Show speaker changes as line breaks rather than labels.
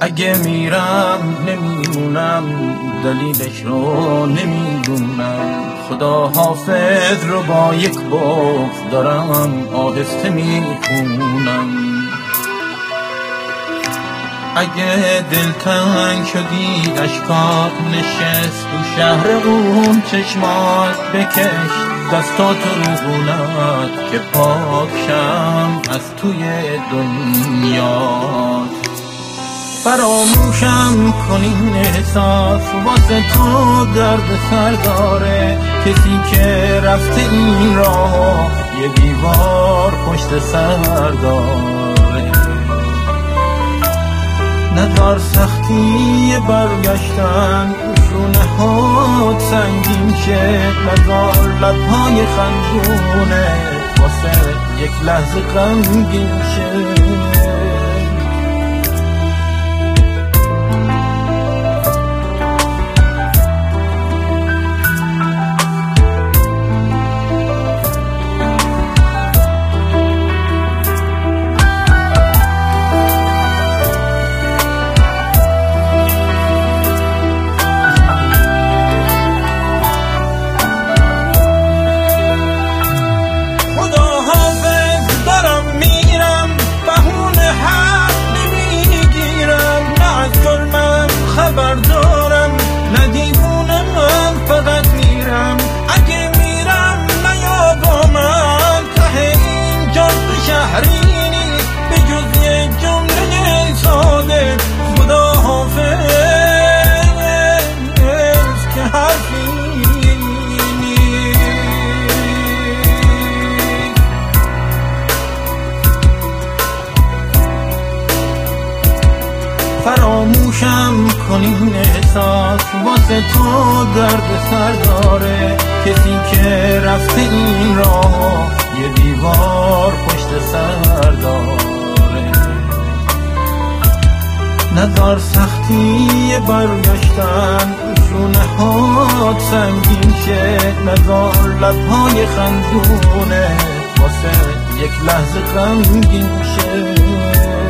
اگه میرم نمیمونم، دلیلش رو نمیدونم. خدا حافظ رو با یک بغض دارم آهسته میخونم. اگه دلتنگ شدی اشکات نشست تو شهر اون چشمات، بکش دستاتو رو خونت که پاکشم از توی دنیات. فراموشم کنین احساس واسه تو درد سر داره. کسی که رفته این راه یه دیوار پشت سر داره. نذار سختی برگشتن شونه ها سنگین شه. نذار لبهای خندونه واسه یک لحظه غمگین شه. فراموشم کنین احساس واسه تو درد سر داره. کسی که رفته این راه یه دیوار پشت سر داره. نذار سختی برگشتن شونه ها سنگین شه. نذار لبهای خندونه واسه یک لحظه غمگین شه.